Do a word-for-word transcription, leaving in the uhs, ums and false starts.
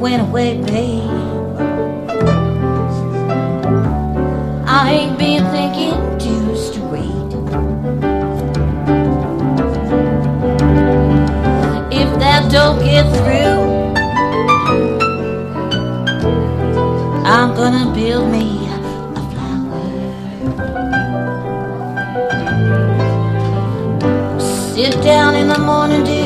went away, babe. I ain't been thinking too straight. If that don't get through, I'm gonna build me a flower. Sit down in the morning dew